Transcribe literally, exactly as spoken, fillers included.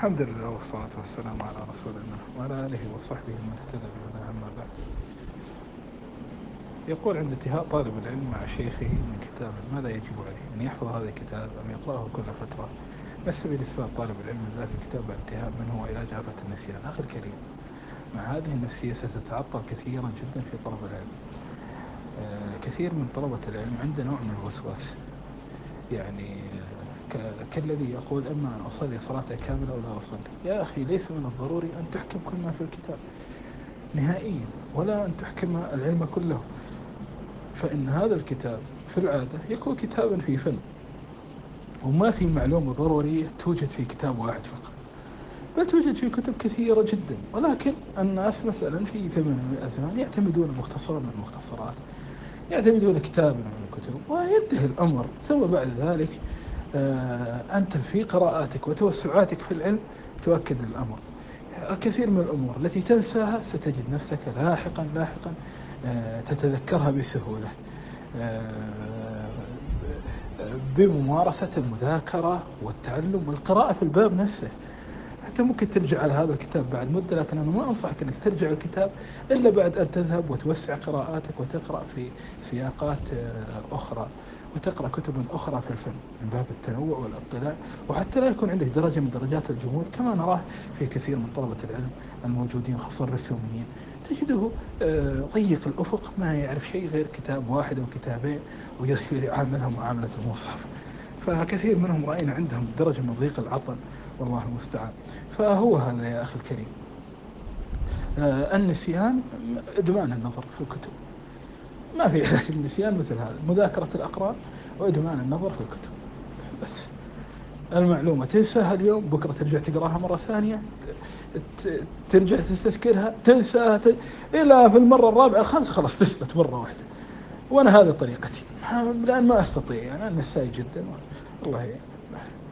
الحمد لله والصلاة والسلام على رسول الله وعلى آله وصحبه من اهتدى بهداه، أما بعد. يقول: عند انتهاء طالب العلم مع شيخه من كتاب ماذا يجب عليه؟ أن يحفظ هذا الكتاب أم يقرأه كل فترة؟ ما السبيل إثبات طالب العلم من ذاك الكتاب بعد انتهاء منه وإلى جافة النسيان؟ أخي الكريم، مع هذه النفسية ستتعطل كثيرا جدا في طلب العلم. آه كثير من طلبة العلم عنده نوع من الوسواس، يعني كالذي يقول: إما أن أصلي صلاة كاملة أو لا أصلي. يا أخي، ليس من الضروري أن تحكم كل ما في الكتاب نهائيا، ولا أن تحكم العلم كله، فإن هذا الكتاب في العادة يكون كتابا في فن، وما في معلومة ضرورية توجد في كتاب واحد فقط، بل توجد في كتب كثيرة جدا. ولكن الناس مثلا في زمن من الأزمان يعتمدون مختصرا من المختصرات، يعتمدون كتابا من الكتب، وينتهي الأمر. ثم بعد ذلك آه أنت في قراءاتك وتوسعاتك في العلم تؤكد الأمر. الكثير من الأمور التي تنساها ستجد نفسك لاحقا لاحقا آه تتذكرها بسهولة آه بممارسة المذاكرة والتعلم والقراءة في الباب نفسه. حتى ممكن ترجع على هذا الكتاب بعد مدة، لكن أنا ما أنصحك أنك ترجع الكتاب إلا بعد أن تذهب وتوسع قراءاتك وتقرأ في سياقات أخرى، وتقرأ كتب أخرى في الفن من باب التنوع والاطلاع، وحتى لا يكون عندك درجة من درجات الجمود كما نراه في كثير من طلبة العلم الموجودين، خاصة الرسوميين. تجده ضيق الأفق، ما يعرف شيء غير كتاب واحد أو كتابين ويعاملها معاملة المصحف. فكثير منهم رأينا عندهم درجة من ضيق العطن، والله المستعان. فهو هذا يا أخي الكريم، آه النسيان إدمان النظر في الكتب، ما في علاج للنسيان مثل هذا: مذاكرة الأقراء وإدمان النظر في الكتب. بس المعلومة تنساها اليوم، بكرة ترجع تقراها مرة ثانية، ترجع تستذكرها، تنساها ت... إلى في المرة الرابعة الخامسة خلاص تثبت مرة واحدة. وأنا هذه طريقتي، لأن ما أستطيع، يعني أنا نساي جدا والله.